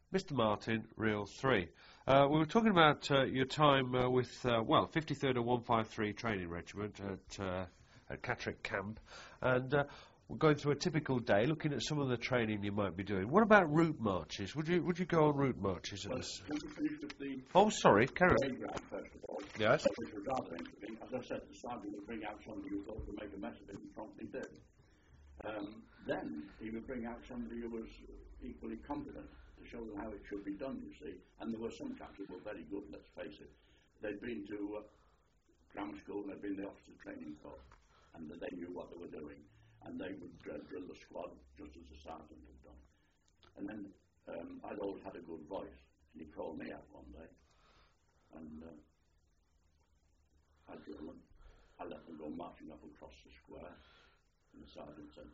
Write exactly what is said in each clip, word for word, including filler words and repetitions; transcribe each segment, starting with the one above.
Mister Martin, Reel three. Uh, we were talking about uh, your time uh, with, uh, well, fifty-third and one fifty-three Training Regiment at, uh, at Catterick Camp, and uh, we're going through a typical day, looking at some of the training you might be doing. What about route marches? Would you would you go on route marches? At Well, this? can we finish with the Oh, sorry, carry on. parade ground, first of all? Yes. Which was rather interesting. As I said, the sergeant would bring out somebody who thought to make a mess of it and promptly did. Um, then he would bring out somebody who was equally competent to show them how it should be done, you see. And there were some chaps who were very good, let's face it. They'd been to uh, grammar school and they'd been in the officer training corps, and they knew what they were doing. And they would uh, drill the squad just as the sergeant had done. And then um, I'd always had a good voice, and he called me out one day, and uh, I drilled them. I let them go marching up across the square, and the sergeant said,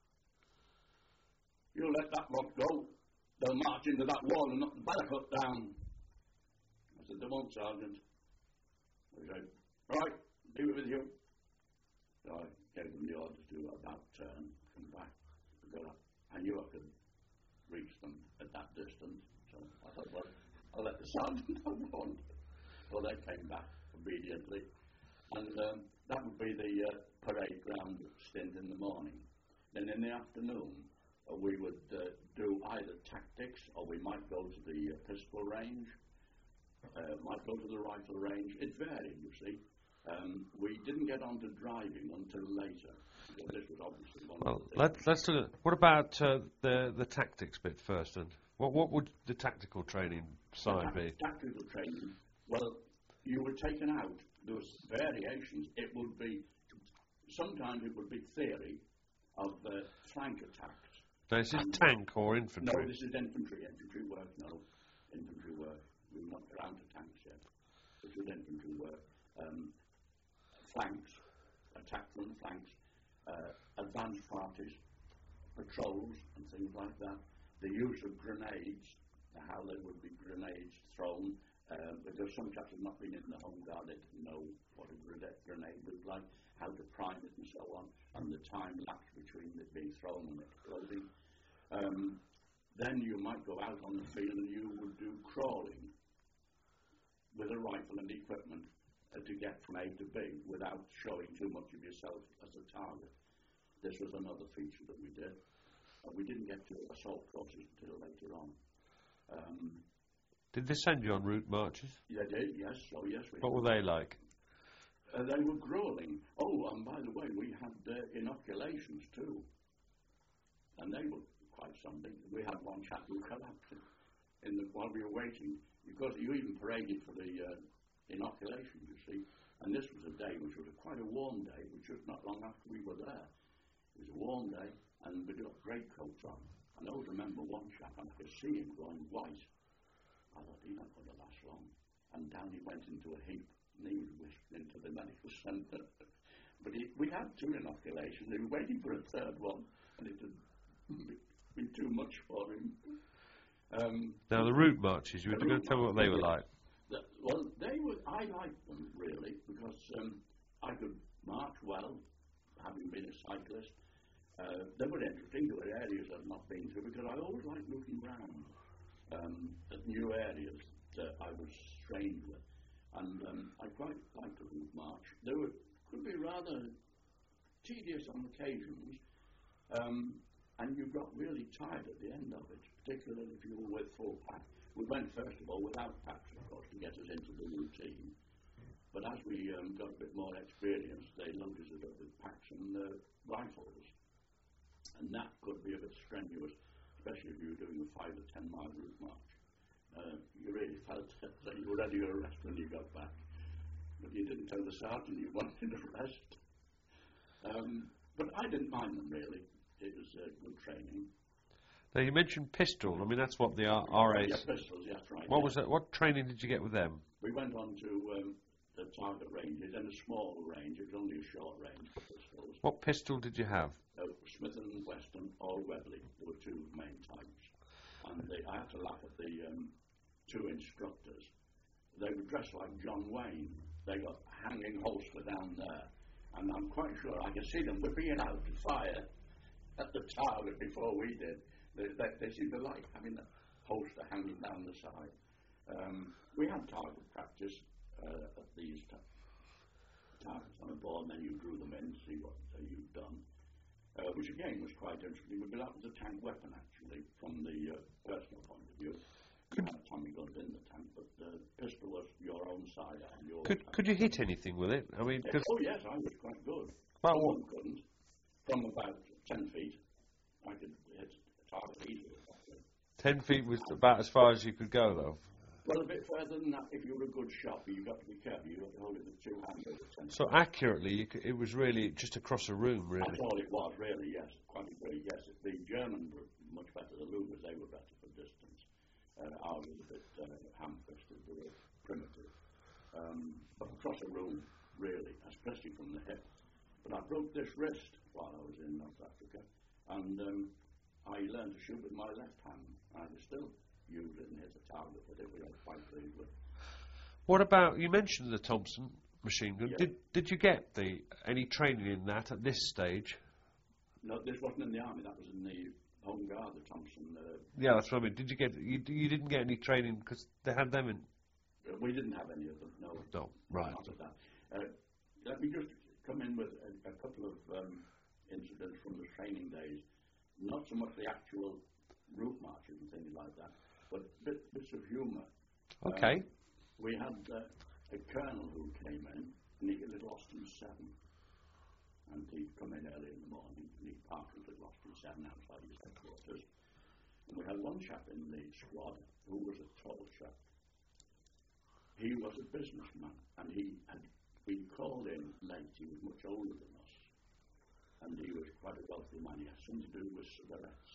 "You let that lot go, they'll march into that wall and knock the barricade down." I said, "They won't, Sergeant." He said, "Right, leave it with you." So I gave them the order to do about turn, come back, because I knew I could reach them at that distance. So I thought, well, I'll let the sergeant have one. Well, they came back obediently, and um, that would be the uh, parade ground stint in the morning. Then in the afternoon, uh, we would uh, do either tactics, or we might go to the uh, pistol range, uh, might go to the rifle range. It varied, you see. Um, we didn't get on to driving until later. So this was obviously one Well, of the let, things. let's do it. What about uh, the the tactics bit first, then? What what would the tactical training side Ta- be? Tactical training. Well, you were taken out. There was variations. It would be sometimes it would be theory of uh, flank attacks. Now, is this And- tank or No, infantry? this is infantry. Infantry work. No, infantry work. We're not around to tanks yet. This is infantry work. Um, flanks, attack from the flanks, uh, advanced parties, patrols and things like that. The use of grenades, how there would be grenades thrown, uh, because some chaps have not been in the Home Guard, they didn't know what a grenade, grenade looked like, how to prime it and so on, and the time lapse between it being thrown and exploding. Um, then you might go out on the field and you would do crawling with a rifle and equipment uh, to get from A to B without showing too much of yourself as a target. This was another feature that we did. Uh, we didn't get to assault courses until later on. Um, Did they send you on route marches? they did, yes. Oh, yes. We What were they like? Uh, they were grueling. Oh, and by the way, we had uh, inoculations too. And they were quite something. We had one chap who collapsed in the, while we were waiting, because you even paraded for the uh, inoculation, you see. And this was a day which was a, quite a warm day, which was not long after we were there. It was a warm day, and we got great coats on. And I always remember one chap, and I could see him going white. I thought, he's not going to last long. And down he went into a heap, and he was whisked into the medical centre. But he, we had two inoculations. They were waiting for a third one, and it had been too much for him. Um, Now, the route marches, you were the going to route tell me what they were marches, like. the, well, they were. I liked them really because um, I could march well, having been a cyclist. Uh, they were interesting. There were areas I've not been to because I always liked looking round um, at new areas that I was strange with, and um, I quite liked the route march. They were could be rather tedious on occasions. Um, And you got really tired at the end of it, particularly if you were with full pack. We went, first of all, without packs, of course, to get us into the routine. But as we um, got a bit more experience, they loaded us up with packs and uh, rifles. And that could be a bit strenuous, especially if you were doing a five or ten mile route march. Uh, you really felt that you were ready to rest when you got back. But you didn't tell the sergeant you wanted to rest. Um, but I didn't mind them, really. It was uh, good training. Now, you mentioned pistol. I mean, that's what the R- RAs... Yeah, pistols, yes, right. What yeah. was that? What training did you get with them? We went on to um, the target ranges, and a small range. It was only a short range for pistols. What pistol did you have? Uh, Smith and Wesson or Webley. There were two main types. And they, I had to laugh at the um, two instructors. They were dressed like John Wayne. They got hanging holster down there. And I'm quite sure I could see them whipping it out to fire at the target before we did. They, they, they seemed to like having a, poster hanging down the side. Um, we had target practice uh, at these t- targets on a board, and then you drew them in, see what uh, you'd done, uh, which again was quite interesting. But that was a tank weapon, actually, from the uh, personal point of view. You had Tommy guns in the tank, but the pistol was your own side and your. Could could you hit anything with it? I mean, yeah, oh yes, I was quite good. Well, Someone couldn't. From about ten feet, I could hit a target easily. ten feet was about as far as you could go, though. Well, a bit further than that, if you were a good shot, but you've got to be careful. You've got to hold it with two hands over ten So feet. accurately, you could, it was really just across a room, really. That's all it was, really, yes. Quite agree, yes. The Germans were much better. The Lugas, they were better for distance. Uh, ours was a bit uh, ham-fisted. They were primitive. Um, but across a room, really, especially from the hip. But I broke this wrist while I was in North Africa, and um, I learned to shoot with my left hand. I was still use it and hit the target with it, which I was quite pleased with. What about, you mentioned the Thompson machine gun. Yeah. Did did you get the any training in that at this stage? No, this wasn't in the army. That was in the Home Guard, the Thompson. Uh, Yeah, that's what I mean. Did you get you you didn't get any training because they had them in? uh, we didn't have any of them. No. No, right. Not of that. Uh, let me just come in with a, a couple of um, incidents from the training days. Not so much the actual route marches and things like that, but bit, bits of humour. Okay. Um, we had uh, a colonel who came in, and he got lost in seven. And he'd come in early in the morning, and he'd park at lost in seven outside his headquarters. And we had one chap in the squad who was a tall chap. He was a businessman, and he had been called in late. He was much older than us, and he was quite a wealthy man. He had something to do with cigarettes.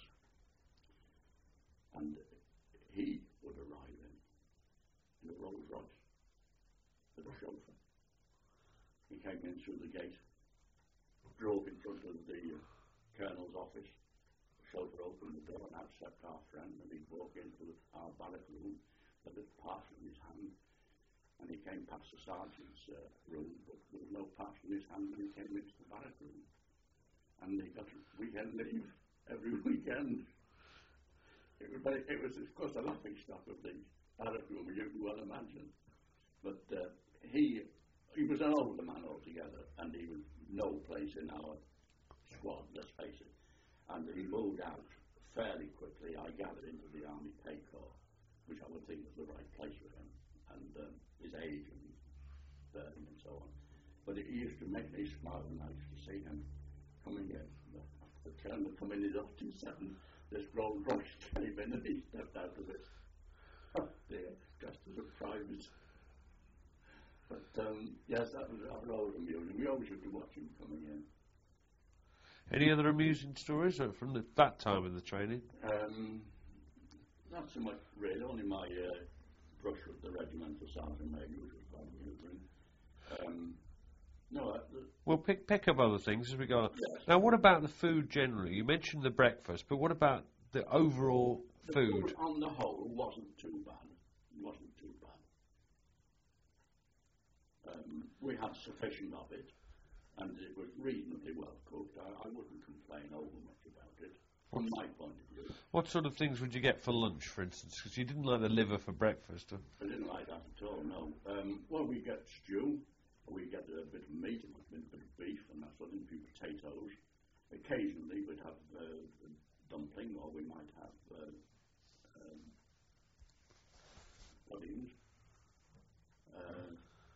And he would arrive in, in a Rolls Royce with a chauffeur. He came in through the gate, drove in front of the uh, colonel's office. The chauffeur opened the door, and out stepped our friend, and he'd walk into our barrack room with a parcel in his hand. And he came past the sergeant's uh, room, but there was no parcel in his hand when he came into the barrack room. And he got weekend leave every weekend. It was, very, it was, of course, a laughing stock of the barrack room, as you can well imagine. But uh, he he was an older man altogether, and he was no place in our squad, let's face it. And he moved out fairly quickly, I gathered, into the Army Pay Corps, which I would think was the right place for him, and um, his age and burning and so on. But it used to make me smile when I used to see him coming in. After the colonel come in his Austin seven, this Rolls Royce came in and he stepped out of it. Oh dear, just as a private. But um, yes, that was, that was always amusing. We always used to watch him coming in. Any other amusing stories uh, from the, that time of the training? Um, not so much really, only my uh, brush with the regimental sergeant major, which was quite amusing. Um, no, uh, the, We'll pick pick up other things as we go on. Yes. Now, what about the food generally? You mentioned the breakfast, but what about the overall the food? food on the whole wasn't too bad. It wasn't too bad. Um, we had sufficient of it, and it was reasonably well cooked. I, I wouldn't complain over much about it, from my point of view. What sort of things would you get for lunch, for instance? Because you didn't like the liver for breakfast. Huh? I didn't like that at all, no. Um, well, we get stew, we get a bit of meat, it must have been a bit of beef, and that sort of thing, a few potatoes. Occasionally we'd have uh, a dumpling, or we might have uh, um, puddings. Uh,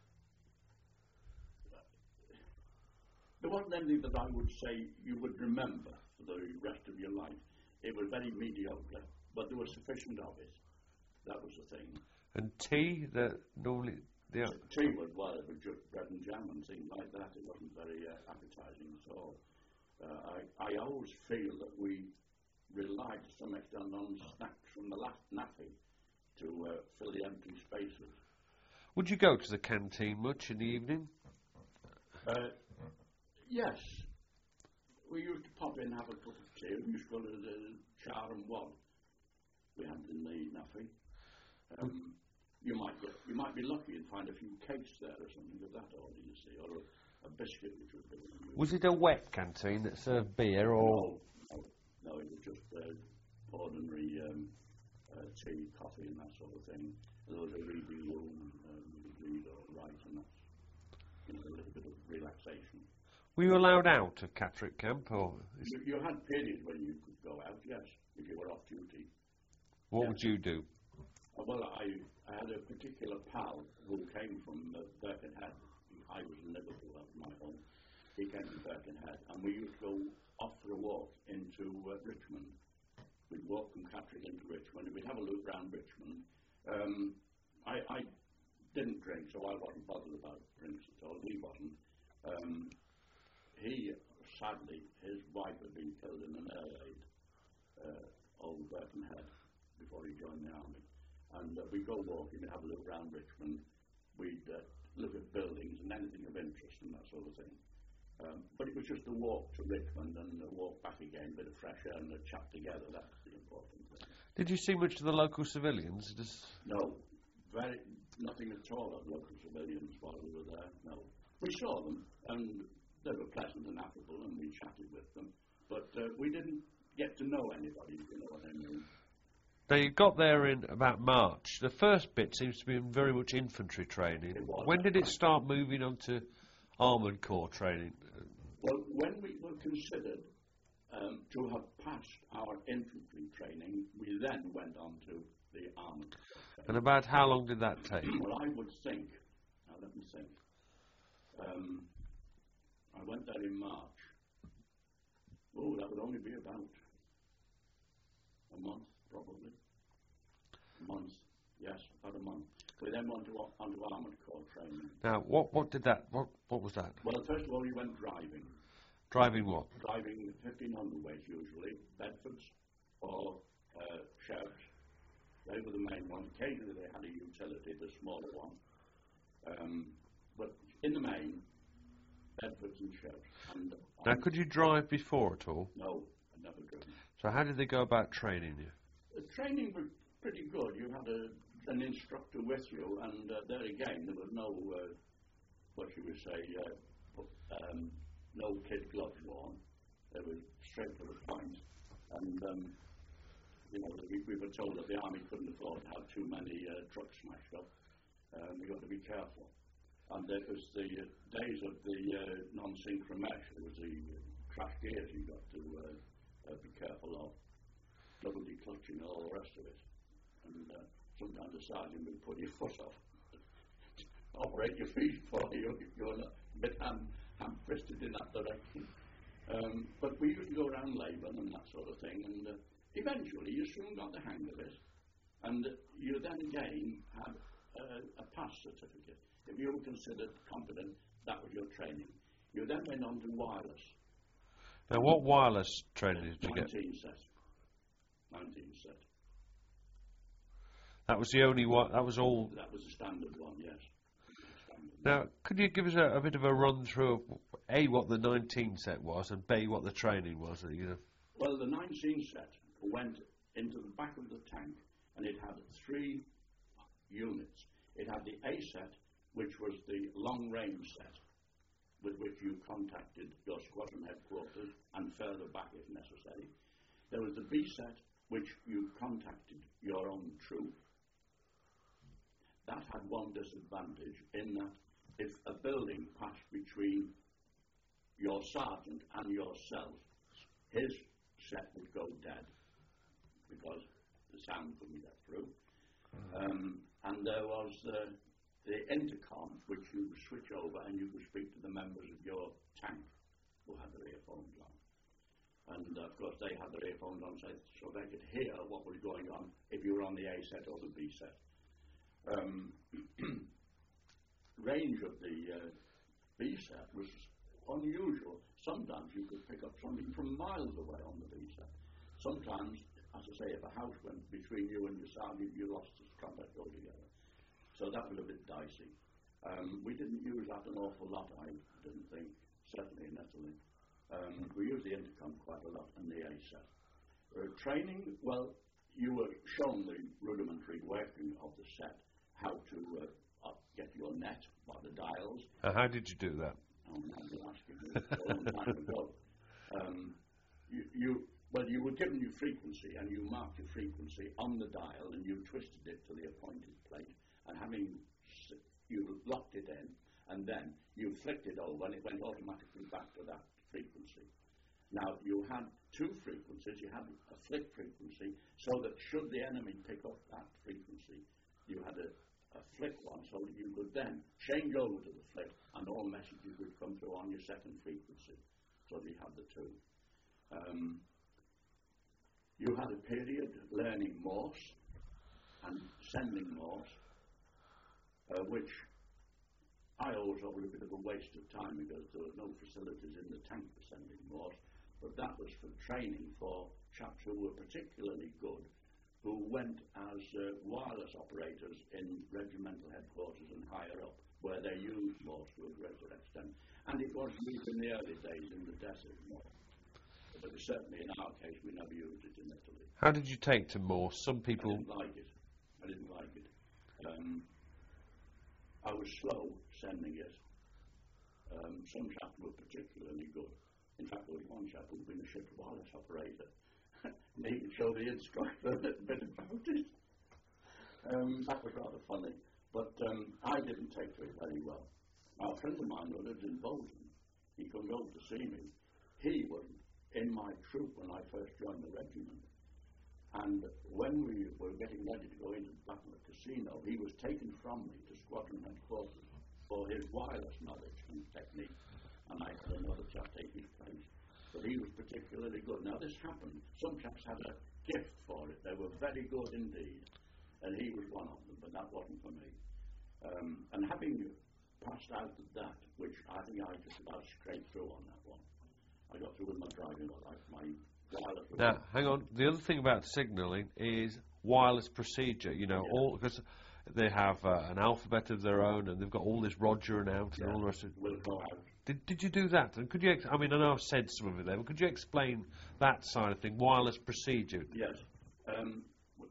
there wasn't anything that I would say you would remember for the rest of your life. It was very mediocre, but there was sufficient of it. That was the thing. And tea, that normally, yeah. Tea was, well, it was just bread and jam and things like that. It wasn't very uh, appetizing at all. Uh, I, I always feel that we relied to some extent on snacks from the last nappy to uh, fill the empty spaces. Would you go to the canteen much in the evening? Uh, yes. We used to pop in, have a cup of tea. We used to go to the char and wad we had in the naffy. Um, you might get, you might be lucky and find a few cakes there or something of that order, you see, or a, a biscuit which was given you. Was it a wet canteen that served beer, or No, no, no, it was just uh, ordinary um, uh, tea coffee and that sort of thing. There was a reading room, um, you could read or write, and that's, you know, a little bit of relaxation. Were you allowed out of Catterick Camp, or You, you had periods when you could go out, yes, if you were off duty. what Yeah. would you do? Uh, well, I, I had a particular pal who came from uh, Birkenhead. I was in Liverpool, that was my home. He came from Birkenhead, and we used to go off for a walk into uh, Richmond. We'd walk from Catterick into Richmond, and we'd have a look round Richmond. Um, I, I didn't drink, so I wasn't bothered about drinks at all. He wasn't. Um, he, sadly, his wife had been killed in an air raid uh, over Birkenhead before he joined the army. And uh, we'd go walking, we'd have a look around Richmond, we'd uh, look at buildings and anything of interest and that sort of thing. Um, but it was just a walk to Richmond and a walk back again, a bit of fresh air and a chat together. That's the important thing. Did you see much of the local civilians? Just No, very nothing at all of local civilians while we were there. No, we saw them and they were pleasant and affable, and we chatted with them. But uh, we didn't get to know anybody, if you know what I mean. Now, you got there in about March. The first bit seems to be very much infantry training. It was. When did it start moving on to Armoured Corps training? Well, when we were considered um, to have passed our infantry training, we then went on to the armoured. And about how long did that take? Well, I would think, now let me think, um, I went there in March. Oh, that would only be about a month, probably. A month, yes, about a month. We then went to, on to Armoured Corps training. Now, what what did that? What what was that? Well, first of all, you went driving. Driving what? Driving fifteen hundred weight usually, Bedfords or uh, Chevs. They were the main ones. Occasionally they had a utility, the smaller one. Um, but in the main, Bedfords and Chevs. And Now, could you drive before at all? No, I'd never driven. So how did they go about training you? The training was pretty good. You had a, an instructor with you, and uh, there again, there was no, uh, what you would say, uh, um, no kid gloves worn. They were straight to the point. And, um, you know, we, we were told that the army couldn't afford to have too many uh, trucks smashed up. Um, we got to be careful. And it was the uh, days of the uh, non-synchro mesh. It was the uh, crash gears you got to uh, uh, be careful of. Double declutching and all the rest of it. And uh, sometimes the sergeant would put your foot off. Operate your feet for you if you're a bit ham, ham-fisted in that direction. Um, but we used to go around Labour and that sort of thing, and uh, eventually you soon got the hang of it. And uh, you then again had uh, a pass certificate. If you were considered competent, that was your training. You then went on to wireless. Now, what wireless training did you get? nineteen set. nineteen set. That was the only one. That was all. That was the standard one, yes. Standard. Now, could you give us a, a bit of a run through of A, what the nineteen set was, and B, what the training was? That you know? Well, the nineteen set went into the back of the tank, and it had three units. It had the A set, which was the long-range set, with which you contacted your squadron headquarters and further back if necessary. There was the B set, which you contacted your own troop. That had one disadvantage in that if a building passed between your sergeant and yourself, his set would go dead because the sound couldn't get through. Mm-hmm. Um, and there was uh, the intercom, which you would switch over and you could speak to the members of your tank who had their earphones on. And uh, of course they had their earphones on so, so they could hear what was going on if you were on the A set or the B set. Um, range of the uh, B set was unusual. Sometimes you could pick up something from miles away on the B set. Sometimes, as I say, if a house went between you and your sergeant, you lost the contact altogether. So that was a bit dicey. Um, we didn't use that an awful lot, I didn't think, certainly in Italy. Um, we used the intercom quite a lot and the A set. Uh, training, well, you were shown the rudimentary working of the set, how to uh, up, get your net by the dials. Uh, how did you do that? Oh, now you're asking me. A long time ago. Um, you, you Well, you were given your frequency, and you marked your frequency on the dial, and you twisted it to the appointed plate, and having s- you locked it in, and then you flicked it over, and it went automatically back to that frequency. Now, you had two frequencies. You had a flick frequency, so that should the enemy pick up that frequency, you had a, a flick one, so that you could then change over to the flick, and all messages would come through on your second frequency. So you had the two. Um, you had a period learning Morse and sending Morse, uh, which I always thought was a bit of a waste of time because there were no facilities in the tank for sending Morse. But that was for training for chaps who were particularly good, who went as uh, wireless operators in regimental headquarters and higher up, where they used Morse to a greater extent. And it was used in the early days in the desert more. But certainly in our case, we never used it in Italy. How did you take to Morse? Some people... I didn't like it. I didn't like it. Um, I was slow sending it. Um, some chaps were particularly good. In fact, there was one chap who'd been a ship's wireless operator. And he could show the instructor a little bit about it. Um, that was rather funny. But um, I didn't take to it very well. Now, a friend of mine who lived in Bolton, he came over to see me. He was in my troop when I first joined the regiment. And when we were getting ready to go into the Battle of Casino, he was taken from me to squadron headquarters for his wireless knowledge and technique. And I had another chap take his place. But he was particularly good. Now, this happened. Some chaps had a gift for it. They were very good indeed. And he was one of them, but that wasn't for me. Um, and having passed out of that, which I think I just about scraped through on that one, I got through with my driving life, my wireless. Now, hang on. The other thing about signalling is wireless procedure. You know, Yeah. all because they have uh, an alphabet of their own, and they've got all this Roger and out Yeah. and all the rest of it. Will go out. Did, did you do that? And could you? Ex- I mean, I know I've said some of it there, but could you explain that side of thing, wireless procedure? Yes. Um,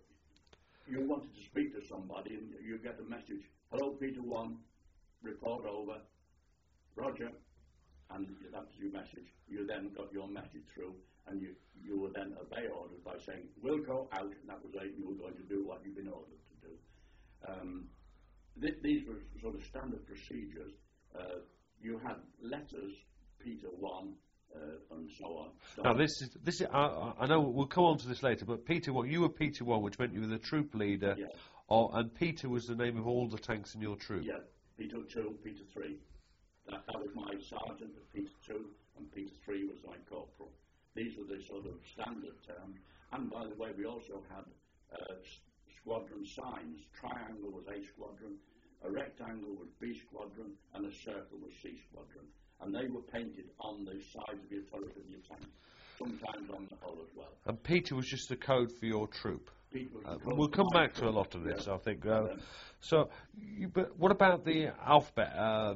you wanted to speak to somebody, and you get a message. Hello, Peter One. Report over. Roger. And that was your message. You then got your message through, and you you would then obey orders by saying, "We'll go out," and that was it. You were going to do what you've been ordered to do. Um, th- these were sort of standard procedures. Uh, you had letters, Peter One, uh, and so on. So Now, this is this is. I, I know we'll come on to this later, but Peter One, you were Peter One, which meant you were the troop leader, yes, or, and Peter was the name of all the tanks in your troop. yeah, Peter Two, Peter Three. That, that was my sergeant, Peter Two, and Peter Three was my corporal. These were the sort of standard terms. And by the way, we also had uh, s- squadron signs. Triangle was A squadron, a rectangle was B squadron, and a circle was C squadron. And they were painted on the sides of your turret of your tank, sometimes on the hull as well. And Peter was just the code for your troop. Peter was Uh, the code we'll for come my back to a troop. lot of this, Yeah. I think. Uh, Yeah. so, you, but what about the alphabet? Uh,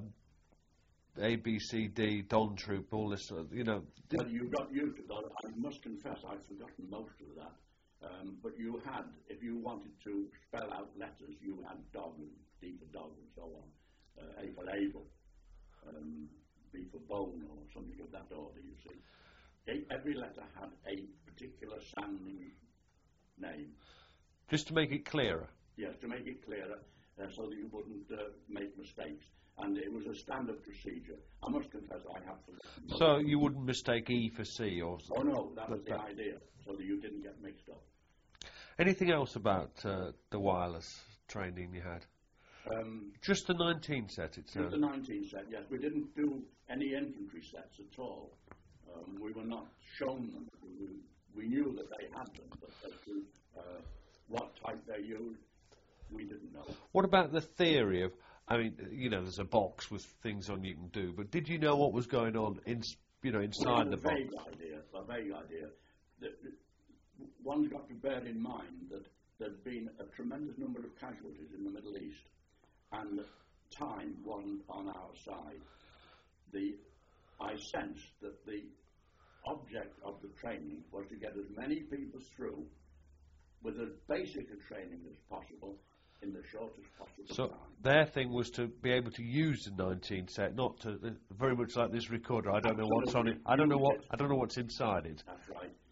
A, B, C, D, Don Troop, all this, uh, you know. did- Well, you got used to that. I must confess, I've forgotten most of that. Um, but you had, if you wanted to spell out letters, you had dog, and D for dog, and so on. Uh, A for able, um, B for bone, or something of that order, you see. E- Every letter had a particular sounding name. Just to make it clearer. Yes, to make it clearer, uh, so that you wouldn't uh, make mistakes. And it was a standard procedure. I must confess, I have forgotten. So you wouldn't mistake E for C or Oh no, that was the that- idea, so that you didn't get mixed up. anything else about uh, the wireless training you had? Um, Just the nineteen set, it Just sounds. the nineteen set, yes. We didn't do any infantry sets at all. Um, we were not shown them. We, we knew that they had them, but as to uh, what type they used, we didn't know. What about the theory of, I mean, you know, there's a box with things on you can do, but did you know what was going on in, you know, We inside had the a box? vague idea, a vague idea. That, that one's got to bear in mind that there'd been a tremendous number of casualties in the Middle East, and time wasn't on our side. The, I sensed that the object of the training was to get as many people through with as basic a training as possible in the shortest possible So time. their thing was to be able to use the nineteen set, not to uh, very much like this recorder. I don't know what's on it. I don't know what. I don't know what's inside it. That's right.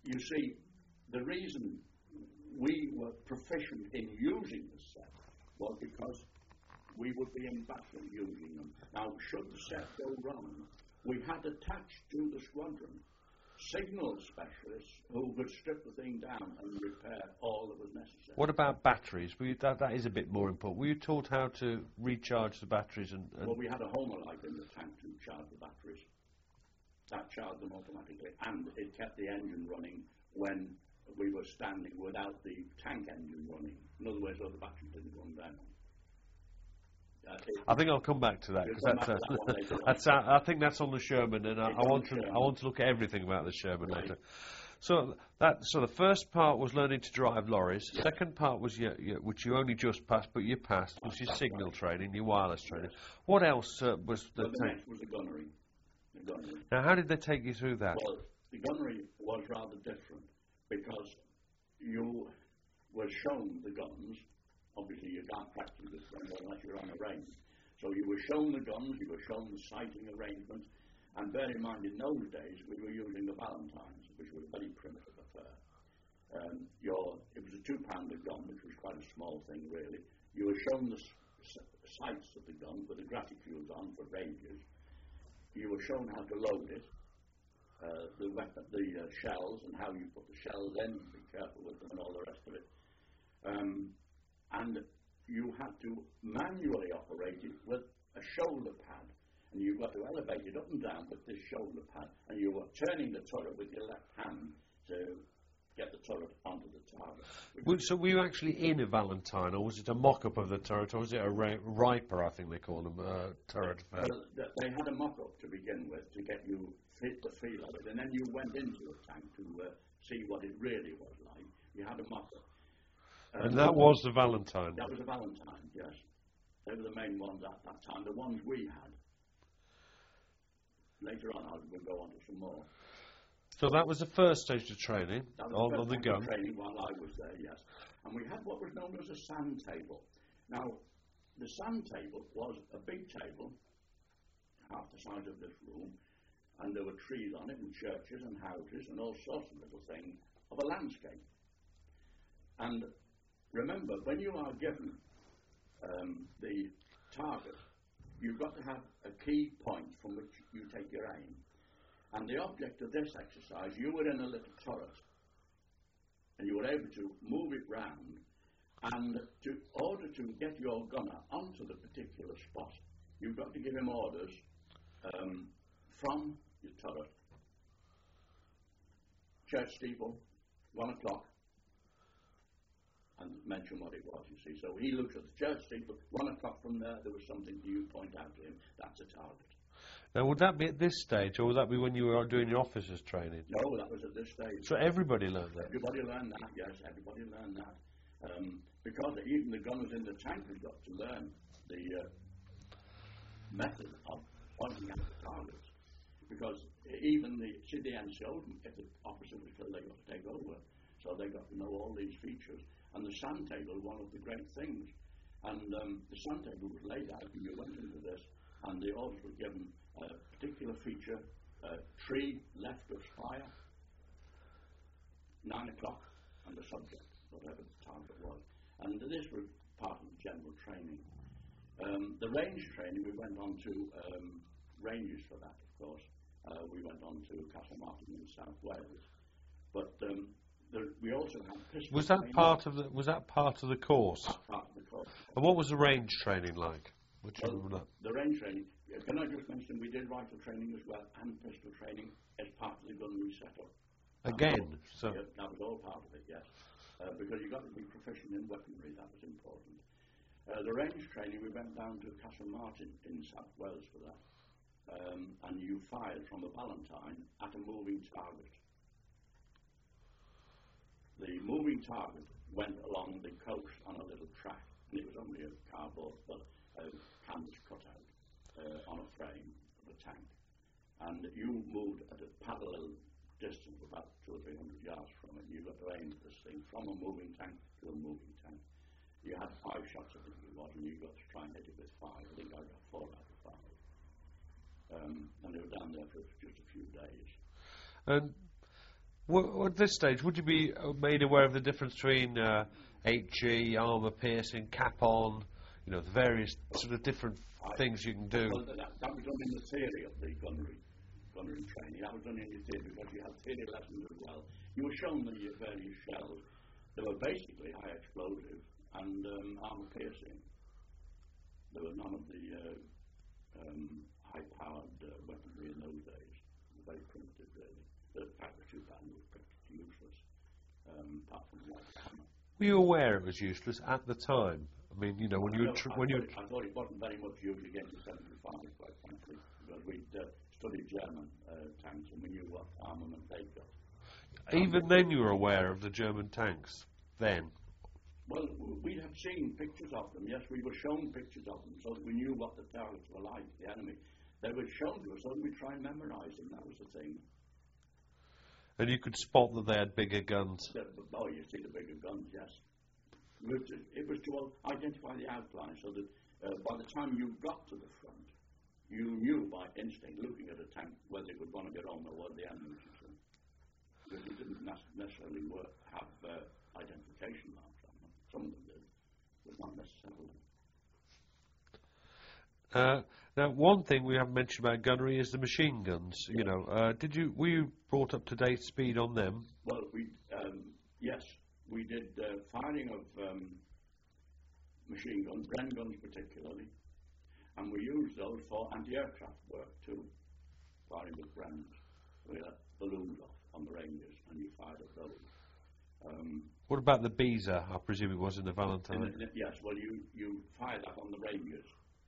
you see, the reason we were proficient in using the set was because we would be in battle using them. Now, should the set go wrong, we had attached to the squadron signal specialists who could strip the thing down and repair all that was necessary. What about batteries? Were you, that, that is a bit more important. Were you taught how to recharge the batteries? And, and well, we had a Homelite in the tank to charge the batteries. That charged them automatically, and it kept the engine running when we were standing without the tank engine running. In other words, so the battery didn't run down. Uh, I think I'll come back to that because that's, uh, that that's uh, I think that's on the Sherman, and I, I want to Sherman. I want to look at everything about the Sherman right. later. So that so the first part was learning to drive lorries. Yes. Second part was your, your, which you only just passed, but you passed, was your signal right. training, your wireless training. Yes. What else uh, was the? Well, the next was the gunnery. the gunnery. Now, how did they take you through that? Well, the gunnery was rather different because you were shown the guns. Obviously, you can't practice this unless you're on a range. So you were shown the guns, you were shown the sighting arrangements, and bear in mind, in those days, we were using the Valentines, which was a very primitive affair. Um, your, it was a two-pounder gun, which was quite a small thing, really. You were shown the s- sights of the gun with the graticules on for ranges. You were shown how to load it, uh, the weapon, the uh, shells, and how you put the shells in, be careful with them, and all the rest of it. Um, and you had to manually operate it with a shoulder pad, and you've got to elevate it up and down with this shoulder pad, and you were turning the turret with your left hand to get the turret onto the target. Well, so were you actually in a Valentine, or was it a mock-up of the turret, or was it a ra- Riper, I think they call them, uh, turret? Well, they had a mock-up to begin with to get you fit the feel of it, and then you went into a tank to uh, see what it really was like. You had a mock-up. Uh, and that was the Valentine? That was a Valentine, yes. They were the main ones at that time, the ones we had. Later on, I will go on to some more. So that was the first stage of training that was on, the on the gun? Training while I was there, yes. And we had what was known as a sand table. Now, the sand table was a big table, half the size of this room, and there were trees on it, and churches and houses, and all sorts of little things of a landscape. And remember, when you are given um, the target, you've got to have a key point from which you take your aim. And the object of this exercise, you were in a little turret, and you were able to move it round, and to order to get your gunner onto the particular spot, you've got to give him orders um, from your turret. Church steeple, one o'clock, and mention what it was, you see. So he looks at the church steeple, one o'clock from there, there was something you point out to him, that's a target. Now, would that be at this stage, or would that be when you were doing your officers' training? No, that was at this stage. So everybody learned that? Everybody learned that, yes, everybody learned that. Um, because even the gunners in the tank had got to learn the uh, method of pointing at the targets. Because even the, see, the N C Os, if the officer was killed, they got to take over. So they got to know all these features. And the sand table was one of the great things. And um, the sand table was laid out, and you went into this, and the orders were given a particular feature, uh, tree left of spire, nine o'clock, and the subject, whatever the target was. And this was part of the general training. Um, the range training, we went on to um, ranges for that, of course. Uh, we went on to Castlemartin in South Wales. But um, there, we also had pistol Was that training. part of the Was that part of the course? Part, part of the course. And what was the range training like? Would you Well, remember that? the range training, can I just mention we did rifle training as well and pistol training as part of the gunnery setup. Again? Um, So yeah, that was all part of it, yes. Uh, because you've got to be proficient in weaponry, that was important. Uh, the range training, we went down to Castlemartin in South Wales for that. Um, and you fired from a Valentine at a moving target. The moving target went along the coast on a little track, and it was only a cardboard, but a canvas cutout uh, on a frame of a tank. And you moved at a parallel distance, about two or three hundred yards from it, and you got to aim this thing from a moving tank to a moving tank. You had five shots, I think it was, and you got to try and hit it with five. I think I got four out of five. Um, and they were down there for just a few days. And W- at this stage, would you be uh, made aware of the difference between uh, H G, armour piercing, cap on, you know, the various sort of different I, things you can do? Well, that, that was done in the theory of the gunnery, gunnery training. That was done in the theory because you had theory lessons as well. You were shown the various shells. They were basically high explosive and um, armour piercing. There were none of the uh, um, high-powered uh, weaponry in those days. Very primitive, really. The fact the two pounder was practically useless, um, apart from light hammer. Were you aware it was useless at the time? I mean, you know, when you No, tr- I, when you thought it, I thought it wasn't very much used against the seventy-five, quite frankly, because we'd uh, studied German uh, tanks and we knew what armament they'd got. even then you were aware of the German tanks. Then, Well, we had seen pictures of them. Yes, we were shown pictures of them, so that we knew what the targets were like. The enemy, they were shown to us, so we try and memorise them. That was the thing. and you could spot that they had bigger guns. The, oh, you see the bigger guns, yes. It was to, it was to identify the outline, so that uh, by the time you got to the front, you knew by instinct, looking at a tank, whether it would want to get on or whether the enemy was in. Because it didn't necessarily work, have uh, identification marks on them. Some of them did, but not necessarily. Uh, now, one thing we haven't mentioned about gunnery is the machine guns. You know, uh, did you were you brought up to date speed on them? Well, we um, yes, we did uh, firing of um, machine guns, Bren guns particularly, and we used those for anti-aircraft work too. Firing with Brens, we let balloons off on the Rangers, and you fired at those. Um, What about the Beezer? I presume it was in the in Valentine. the, yes, well, you you fire that on the Rangers,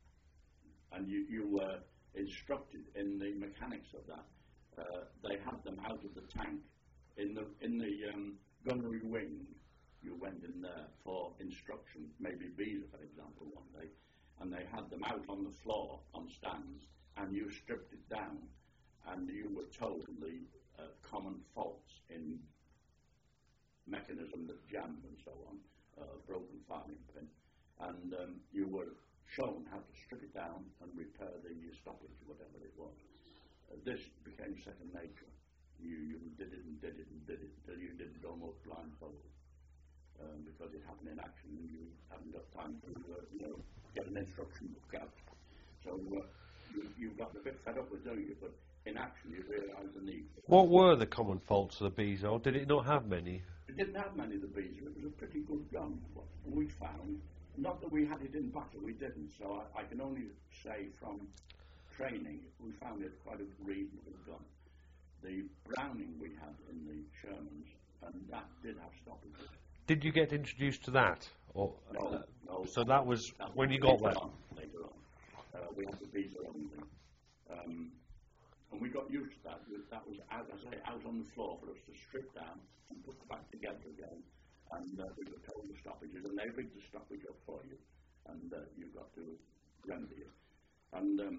and you you were instructed in the mechanics of that. Uh, they had them out of the tank in the in the um, gunnery wing. You went in there for instruction, maybe Beezer, for example, one day, and they had them out on the floor on stands, and you stripped it down, and you were told the uh, common faults in mechanism that jammed and so on, uh, broken firing pin, and um, you were shown how to strip it down and repair the stoppage, whatever it was. Uh, this became second nature. You, you did it and did it and did it until you did it almost blindfolded, um, because it happened in action and you hadn't got time to uh, you know, get an instruction book out. So uh, you, you got a bit fed up with doing it, but in action you realised the need. What were the common faults of the Beezer? Or did it not have many? It didn't have many of the Beezer. It was a pretty good gun, what we found. Not that we had it in battle, we didn't. So I, I can only say from training, we found it quite a reasonable gun. The Browning we had in the Shermans, and that did have stoppages. Did you get introduced to that? Or, No, uh, no. So that was That when was you got later there. on, later on. Uh, we had the Beezer only. Um, and we got used to that. That was, out, as I say, out on the floor for us to strip down and put it back together again. And uh, we were told the stoppages, and they rigged the stoppage up for you, and uh, you've got to remedy it. And um,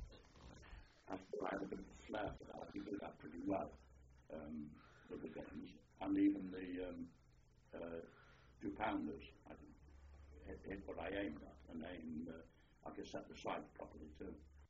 after I had a bit of a flair for that, we did that pretty well um, with the guns, and even the um, uh, two pounders. I hit, hit what I aimed at, and aimed, uh, I could set the sight properly too.